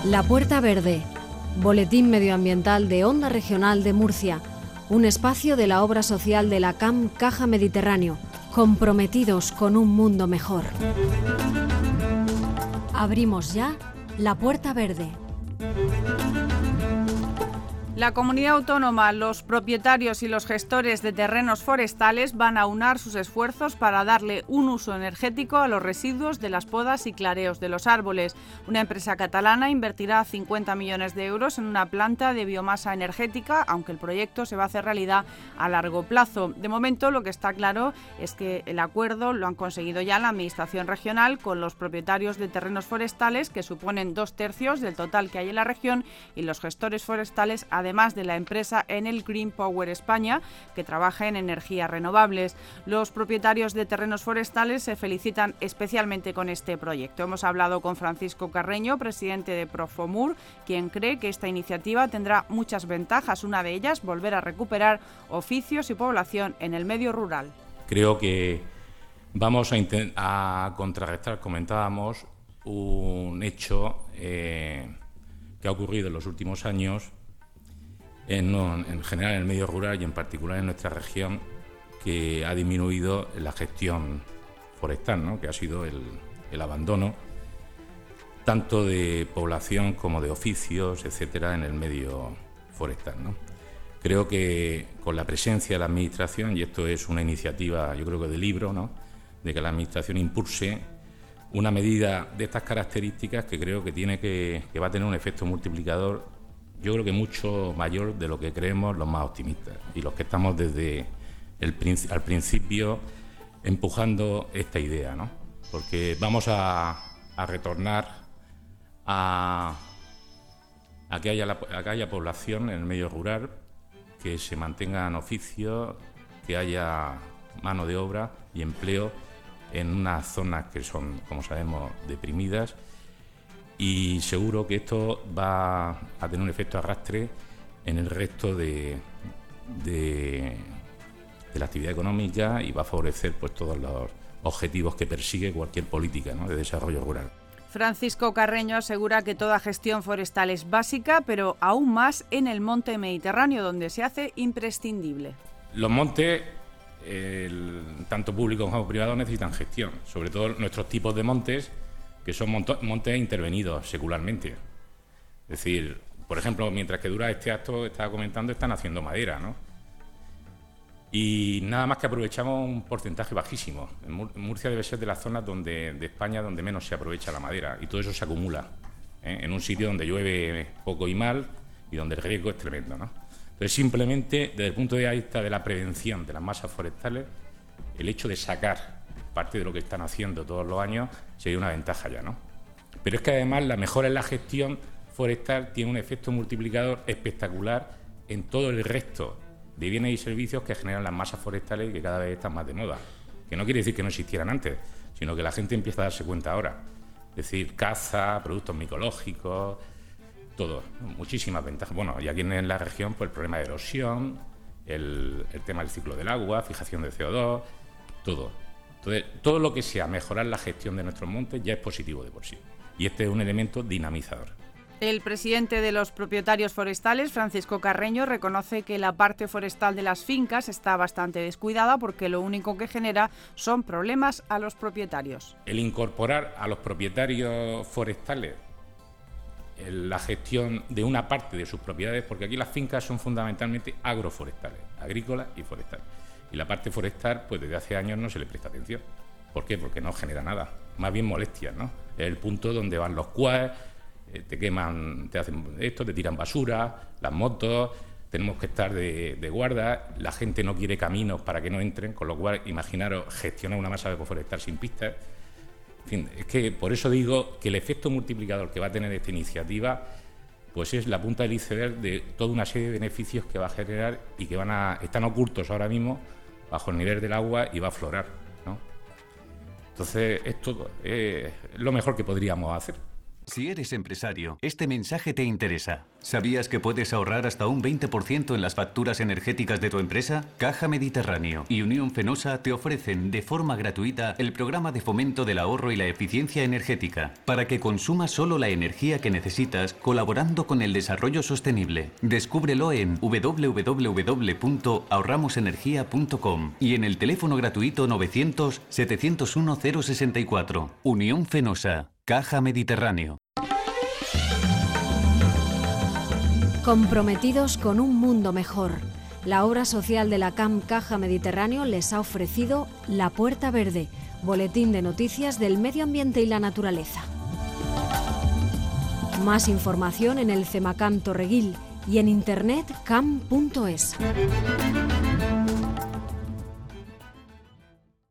La Puerta Verde, Boletín Medioambiental de Onda Regional de Murcia, un espacio de la obra social de la CAM Caja Mediterráneo, comprometidos con un mundo mejor. Abrimos ya La Puerta Verde. La comunidad autónoma, los propietarios y los gestores de terrenos forestales van a aunar sus esfuerzos para darle un uso energético a los residuos de las podas y clareos de los árboles. Una empresa catalana invertirá 50 millones de euros en una planta de biomasa energética, aunque el proyecto se va a hacer realidad a largo plazo. De momento, lo que está claro es que el acuerdo lo han conseguido ya la Administración regional con los propietarios de terrenos forestales, que suponen 2/3 del total que hay en la región, y los gestores forestales, además de la empresa Enel Green Power España, que trabaja en energías renovables. Los propietarios de terrenos forestales se felicitan especialmente con este proyecto. Hemos hablado con Francisco Carreño, presidente de Profomur, quien cree que esta iniciativa tendrá muchas ventajas. Una de ellas, volver a recuperar oficios y población en el medio rural. Creo que vamos a contrarrestar, comentábamos, un hecho que ha ocurrido en los últimos años en general en el medio rural y en particular en nuestra región, que ha disminuido la gestión forestal, ¿no? Que ha sido el abandono tanto de población como de oficios, etcétera, en el medio forestal, ¿no? Creo que con la presencia de la Administración, y esto es una iniciativa, yo creo que de libro, ¿no?, de que la Administración impulse una medida de estas características, que creo que va a tener un efecto multiplicador, yo creo que mucho mayor de lo que creemos los más optimistas y los que estamos desde al principio empujando esta idea, ¿no? Porque vamos a retornar a que haya población en el medio rural, que se mantengan oficios, que haya mano de obra y empleo en unas zonas que son, como sabemos, deprimidas. Y seguro que esto va a tener un efecto arrastre en el resto de la actividad económica y va a favorecer pues todos los objetivos que persigue cualquier política, ¿no?, de desarrollo rural. Francisco Carreño asegura que toda gestión forestal es básica, pero aún más en el monte mediterráneo, donde se hace imprescindible. Los montes, tanto públicos como privados, necesitan gestión, sobre todo nuestros tipos de montes, que son montes intervenidos secularmente. Es decir, por ejemplo, mientras que dura este acto, estaba comentando, están haciendo madera, ¿no? Y nada más que aprovechamos un porcentaje bajísimo. Murcia debe ser de las zonas de España donde menos se aprovecha la madera, y todo eso se acumula, en un sitio donde llueve poco y mal y donde el riesgo es tremendo, ¿no? Entonces, simplemente, desde el punto de vista de la prevención de las masas forestales, el hecho de sacar parte de lo que están haciendo todos los años sería una ventaja ya, ¿no? Pero es que además la mejora en la gestión forestal tiene un efecto multiplicador espectacular en todo el resto de bienes y servicios que generan las masas forestales y que cada vez están más de moda. Que no quiere decir que no existieran antes, sino que la gente empieza a darse cuenta ahora. Es decir, caza, productos micológicos, todo, muchísimas ventajas. Bueno, y aquí en la región, pues el problema de erosión, el tema del ciclo del agua, fijación de CO2, todo. Entonces, todo lo que sea mejorar la gestión de nuestros montes ya es positivo de por sí. Y este es un elemento dinamizador. El presidente de los propietarios forestales, Francisco Carreño, reconoce que la parte forestal de las fincas está bastante descuidada porque lo único que genera son problemas a los propietarios. El incorporar a los propietarios forestales la gestión de una parte de sus propiedades, porque aquí las fincas son fundamentalmente agroforestales, agrícolas y forestales. Y la parte forestal, pues desde hace años no se le presta atención. ¿Por qué? Porque no genera nada, más bien molestias, ¿no? Es el punto donde van los quads, te queman, te hacen esto, te tiran basura, las motos, tenemos que estar de guarda, la gente no quiere caminos para que no entren, con lo cual, imaginaros gestionar una masa forestal sin pistas. En fin, es que por eso digo que el efecto multiplicador que va a tener esta iniciativa pues es la punta del iceberg de toda una serie de beneficios que va a generar y que están ocultos ahora mismo bajo el nivel del agua y va a aflorar, ¿no? Entonces, esto es lo mejor que podríamos hacer. Si eres empresario, este mensaje te interesa. ¿Sabías que puedes ahorrar hasta un 20% en las facturas energéticas de tu empresa? Caja Mediterráneo y Unión Fenosa te ofrecen de forma gratuita el programa de fomento del ahorro y la eficiencia energética para que consumas solo la energía que necesitas colaborando con el desarrollo sostenible. Descúbrelo en www.ahorramosenergia.com y en el teléfono gratuito 900 701 064. Unión Fenosa. Caja Mediterráneo. Comprometidos con un mundo mejor, la obra social de la CAM Caja Mediterráneo les ha ofrecido La Puerta Verde, boletín de noticias del medio ambiente y la naturaleza. Más información en el CEMACAM Torreguil y en internet cam.es.